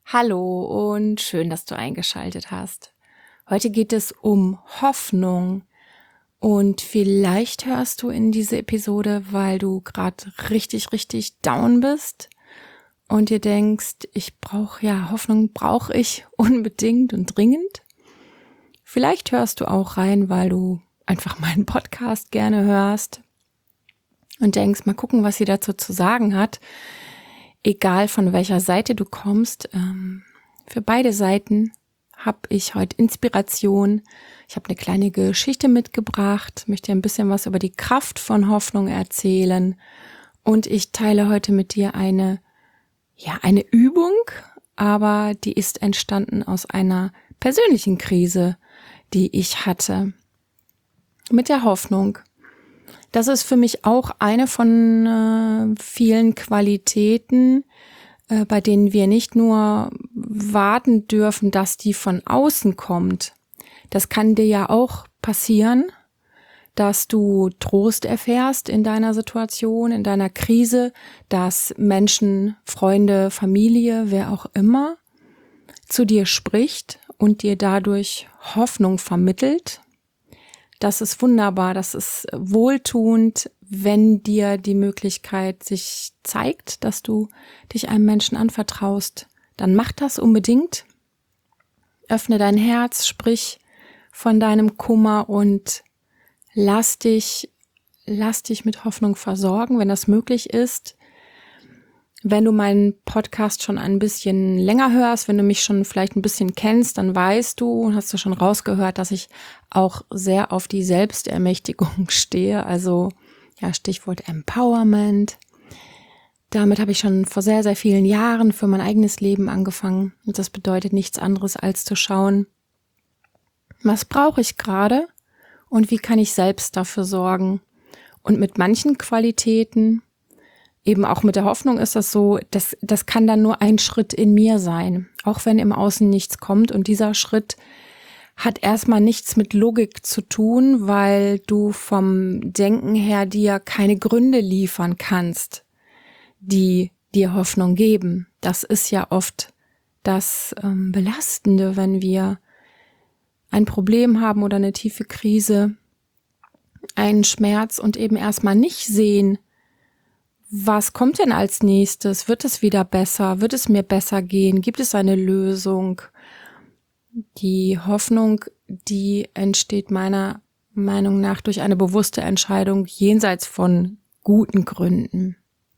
Hallo und schön, dass du eingeschaltet hast. Heute geht es um Hoffnung und vielleicht hörst du in diese Episode, weil du gerade richtig down bist und dir denkst, Hoffnung brauche ich unbedingt und dringend. Vielleicht hörst du auch rein, weil du einfach meinen Podcast gerne hörst und denkst, mal gucken, was sie dazu zu sagen hat. Egal von welcher Seite du kommst, für beide Seiten habe ich heute Inspiration. Ich habe eine kleine Geschichte mitgebracht, möchte dir ein bisschen was über die Kraft von Hoffnung erzählen und ich teile heute mit dir eine Übung, aber die ist entstanden aus einer persönlichen Krise, die ich hatte mit der Hoffnung. Das ist für mich auch eine von vielen Qualitäten, bei denen wir nicht nur warten dürfen, dass die von außen kommt. Das kann dir ja auch passieren, dass du Trost erfährst in deiner Situation, in deiner Krise, dass Menschen, Freunde, Familie, wer auch immer, zu dir spricht und dir dadurch Hoffnung vermittelt. Das ist wunderbar, das ist wohltuend, wenn dir die Möglichkeit sich zeigt, dass du dich einem Menschen anvertraust. Dann mach das unbedingt. Öffne dein Herz, sprich von deinem Kummer und lass dich mit Hoffnung versorgen, wenn das möglich ist. Wenn du meinen Podcast schon ein bisschen länger hörst, wenn du mich schon vielleicht ein bisschen kennst, dann weißt du, hast du schon rausgehört, dass ich auch sehr auf die Selbstermächtigung stehe. Also ja, Stichwort Empowerment. Damit habe ich schon vor sehr vielen Jahren für mein eigenes Leben angefangen. Und das bedeutet nichts anderes, als zu schauen, was brauche ich gerade und wie kann ich selbst dafür sorgen. Und mit manchen Qualitäten, eben auch mit der Hoffnung ist das so, das kann dann nur ein Schritt in mir sein, auch wenn im Außen nichts kommt. Und dieser Schritt hat erstmal nichts mit Logik zu tun, weil du vom Denken her dir keine Gründe liefern kannst, die dir Hoffnung geben. Das ist ja oft das Belastende, wenn wir ein Problem haben oder eine tiefe Krise, einen Schmerz und eben erstmal nicht sehen, was kommt denn als nächstes? Wird es wieder besser? Wird es mir besser gehen? Gibt es eine Lösung? Die Hoffnung, die entsteht meiner Meinung nach durch eine bewusste Entscheidung jenseits von guten Gründen.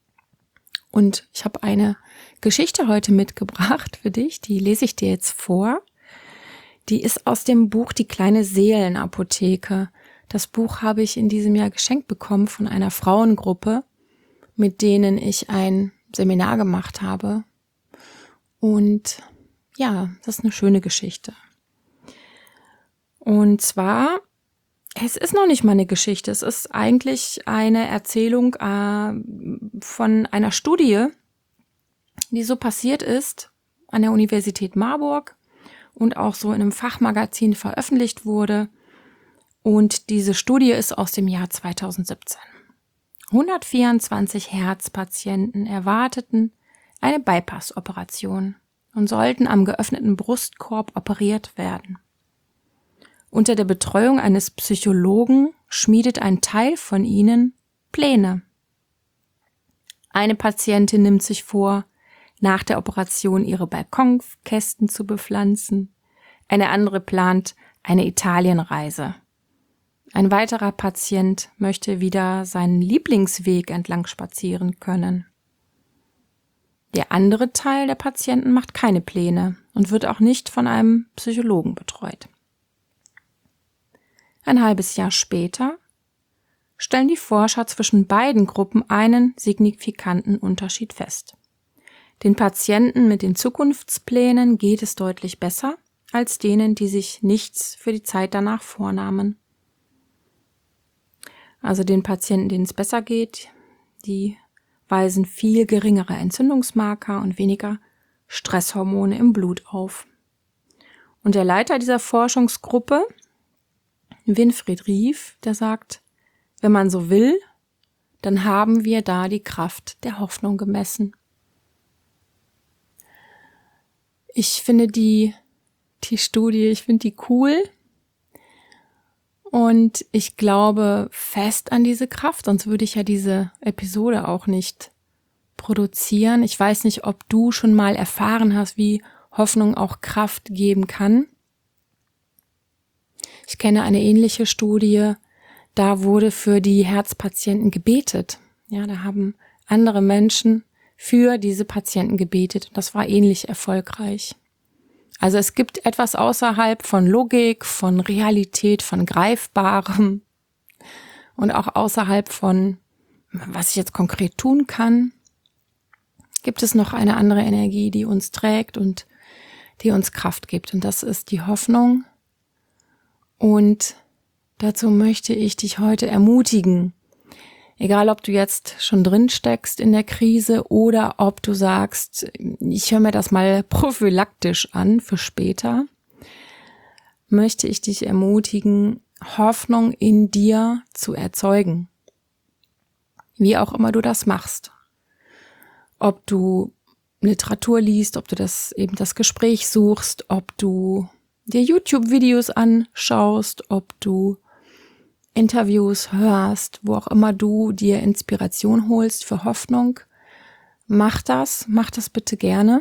Und ich habe eine Geschichte heute mitgebracht für dich, die lese ich dir jetzt vor. Die ist aus dem Buch Die kleine Seelenapotheke. Das Buch habe ich in diesem Jahr geschenkt bekommen von einer Frauengruppe, mit denen ich ein Seminar gemacht habe. Und ja, das ist eine schöne Geschichte. Und zwar, es ist noch nicht mal eine Geschichte, es ist eigentlich eine Erzählung von einer Studie, die so passiert ist an der Universität Marburg und auch so in einem Fachmagazin veröffentlicht wurde. Und diese Studie ist aus dem Jahr 2017. 124 Herzpatienten erwarteten eine Bypass-Operation und sollten am geöffneten Brustkorb operiert werden. Unter der Betreuung eines Psychologen schmiedet ein Teil von ihnen Pläne. Eine Patientin nimmt sich vor, nach der Operation ihre Balkonkästen zu bepflanzen. Eine andere plant eine Italienreise. Ein weiterer Patient möchte wieder seinen Lieblingsweg entlang spazieren können. Der andere Teil der Patienten macht keine Pläne und wird auch nicht von einem Psychologen betreut. Ein halbes Jahr später stellen die Forscher zwischen beiden Gruppen einen signifikanten Unterschied fest. Den Patienten mit den Zukunftsplänen geht es deutlich besser als denen, die sich nichts für die Zeit danach vornahmen. Also den Patienten, denen es besser geht, die weisen viel geringere Entzündungsmarker und weniger Stresshormone im Blut auf. Und der Leiter dieser Forschungsgruppe, Winfried Rief, der sagt, wenn man so will, dann haben wir da die Kraft der Hoffnung gemessen. Ich finde die Studie, ich finde die cool. Und ich glaube fest an diese Kraft, sonst würde ich ja diese Episode auch nicht produzieren. Ich weiß nicht, ob du schon mal erfahren hast, wie Hoffnung auch Kraft geben kann. Ich kenne eine ähnliche Studie, da wurde für die Herzpatienten gebetet. Ja, da haben andere Menschen für diese Patienten gebetet und das war ähnlich erfolgreich. Also es gibt etwas außerhalb von Logik, von Realität, von Greifbarem und auch außerhalb von, was ich jetzt konkret tun kann, gibt es noch eine andere Energie, die uns trägt und die uns Kraft gibt. Und das ist die Hoffnung. Und dazu möchte ich dich heute ermutigen. Egal, ob du jetzt schon drin steckst in der Krise oder ob du sagst, ich höre mir das mal prophylaktisch an für später, möchte ich dich ermutigen, Hoffnung in dir zu erzeugen. Wie auch immer du das machst. Ob du Literatur liest, ob du das Gespräch suchst, ob du dir YouTube-Videos anschaust, ob du Interviews hörst, wo auch immer du dir Inspiration holst für Hoffnung, mach das bitte gerne.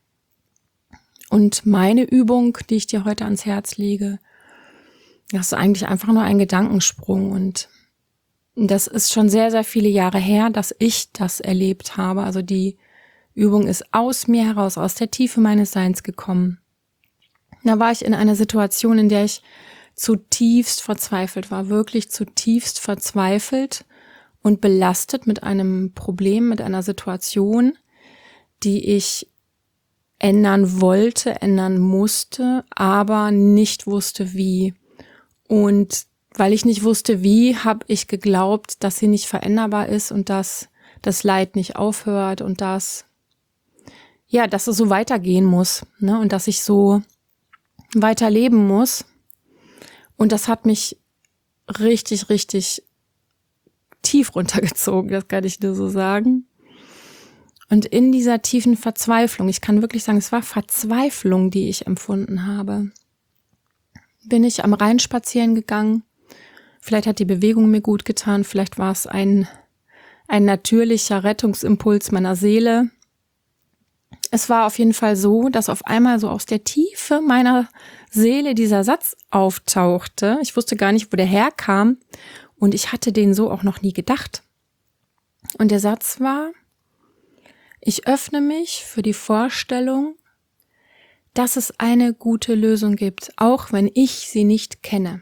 Und meine Übung, die ich dir heute ans Herz lege, das ist eigentlich einfach nur ein Gedankensprung und das ist schon sehr, sehr viele Jahre her, dass ich das erlebt habe. Also die Übung ist aus mir heraus, aus der Tiefe meines Seins gekommen. Da war ich in einer Situation, in der ich zutiefst verzweifelt war, wirklich zutiefst verzweifelt und belastet mit einem Problem, mit einer Situation, die ich ändern wollte, ändern musste, aber nicht wusste wie. Und weil ich nicht wusste wie, habe ich geglaubt, dass sie nicht veränderbar ist und dass das Leid nicht aufhört und dass es so weitergehen muss, ne? Und dass ich so weiterleben muss. Und das hat mich richtig, richtig tief runtergezogen, das kann ich nur so sagen. Und in dieser tiefen Verzweiflung, ich kann wirklich sagen, es war Verzweiflung, die ich empfunden habe, bin ich am Rhein spazieren gegangen. Vielleicht hat die Bewegung mir gut getan, vielleicht war es ein natürlicher Rettungsimpuls meiner Seele. Es war auf jeden Fall so, dass auf einmal so aus der Tiefe meiner Seele dieser Satz auftauchte. Ich wusste gar nicht, wo der herkam und ich hatte den so auch noch nie gedacht. Und der Satz war: Ich öffne mich für die Vorstellung, dass es eine gute Lösung gibt, auch wenn ich sie nicht kenne.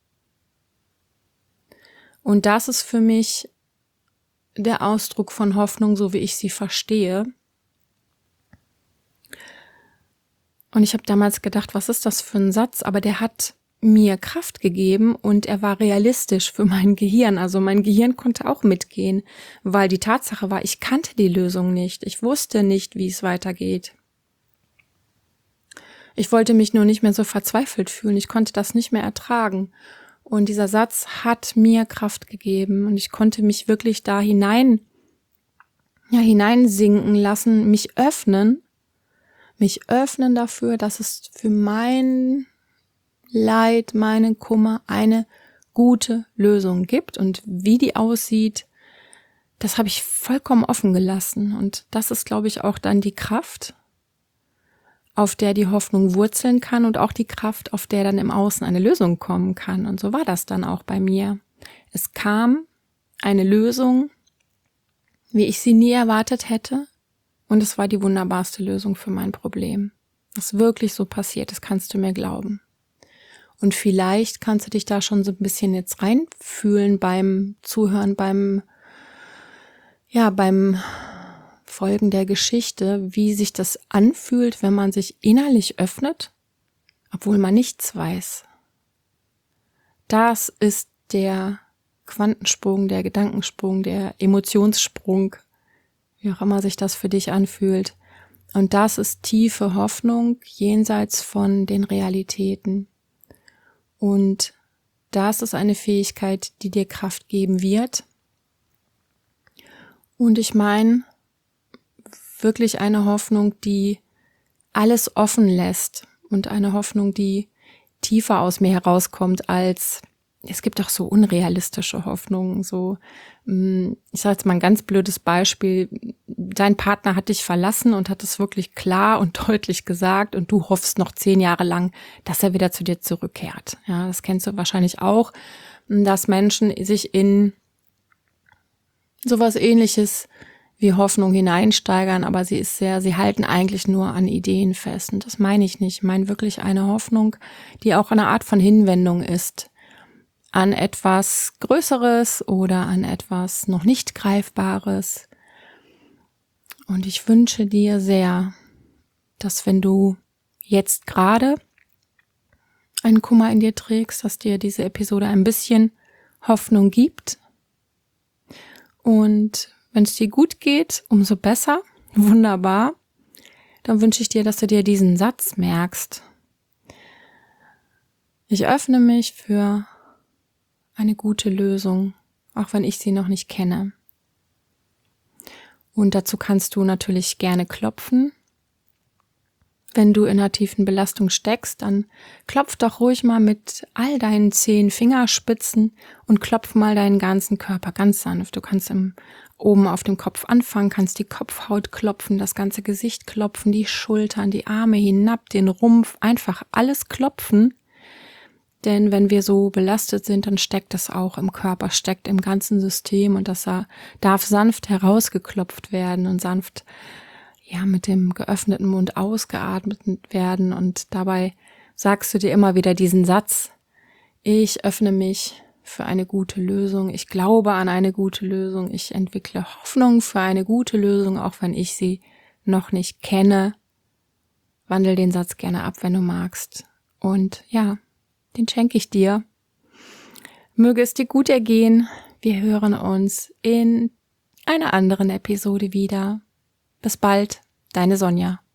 Und das ist für mich der Ausdruck von Hoffnung, so wie ich sie verstehe. Und ich habe damals gedacht, was ist das für ein Satz? Aber der hat mir Kraft gegeben und er war realistisch für mein Gehirn. Also mein Gehirn konnte auch mitgehen, weil die Tatsache war, ich kannte die Lösung nicht. Ich wusste nicht, wie es weitergeht. Ich wollte mich nur nicht mehr so verzweifelt fühlen. Ich konnte das nicht mehr ertragen. Und dieser Satz hat mir Kraft gegeben und ich konnte mich wirklich da hineinsinken lassen, mich öffnen dafür, dass es für mein Leid, meinen Kummer eine gute Lösung gibt und wie die aussieht, das habe ich vollkommen offen gelassen und das ist, glaube ich, auch dann die Kraft, auf der die Hoffnung wurzeln kann und auch die Kraft, auf der dann im Außen eine Lösung kommen kann. Und so war das dann auch bei mir. Es kam eine Lösung, wie ich sie nie erwartet hätte. Und es war die wunderbarste Lösung für mein Problem. Das ist wirklich so passiert, das kannst du mir glauben. Und vielleicht kannst du dich da schon so ein bisschen jetzt reinfühlen beim Zuhören, beim Folgen der Geschichte, wie sich das anfühlt, wenn man sich innerlich öffnet, obwohl man nichts weiß. Das ist der Quantensprung, der Gedankensprung, der Emotionssprung, wie auch immer sich das für dich anfühlt. Und das ist tiefe Hoffnung jenseits von den Realitäten. Und das ist eine Fähigkeit, die dir Kraft geben wird. Und ich meine wirklich eine Hoffnung, die alles offen lässt und eine Hoffnung, die tiefer aus mir herauskommt als, es gibt auch so unrealistische Hoffnungen, so, ich sage jetzt mal ein ganz blödes Beispiel, dein Partner hat dich verlassen und hat es wirklich klar und deutlich gesagt und du hoffst noch 10 Jahre lang, dass er wieder zu dir zurückkehrt. Ja, das kennst du wahrscheinlich auch, dass Menschen sich in sowas Ähnliches wie Hoffnung hineinsteigern, aber sie halten eigentlich nur an Ideen fest. Und das meine ich nicht. Ich meine wirklich eine Hoffnung, die auch eine Art von Hinwendung ist an etwas Größeres oder an etwas noch nicht Greifbares. Und ich wünsche dir sehr, dass wenn du jetzt gerade einen Kummer in dir trägst, dass dir diese Episode ein bisschen Hoffnung gibt. Und wenn es dir gut geht, umso besser, wunderbar. Dann wünsche ich dir, dass du dir diesen Satz merkst. Ich öffne mich für eine gute Lösung, auch wenn ich sie noch nicht kenne. Und dazu kannst du natürlich gerne klopfen. Wenn du in einer tiefen Belastung steckst, dann klopf doch ruhig mal mit all deinen 10 Fingerspitzen und klopf mal deinen ganzen Körper ganz sanft. Du kannst oben auf dem Kopf anfangen, kannst die Kopfhaut klopfen, das ganze Gesicht klopfen, die Schultern, die Arme hinab, den Rumpf, einfach alles klopfen. Denn wenn wir so belastet sind, dann steckt es auch im Körper, steckt im ganzen System und das darf sanft herausgeklopft werden und sanft mit dem geöffneten Mund ausgeatmet werden. Und dabei sagst du dir immer wieder diesen Satz: Ich öffne mich für eine gute Lösung. Ich glaube an eine gute Lösung. Ich entwickle Hoffnung für eine gute Lösung, auch wenn ich sie noch nicht kenne. Wandel den Satz gerne ab, wenn du magst. Und den schenke ich dir. Möge es dir gut ergehen. Wir hören uns in einer anderen Episode wieder. Bis bald, deine Sonja.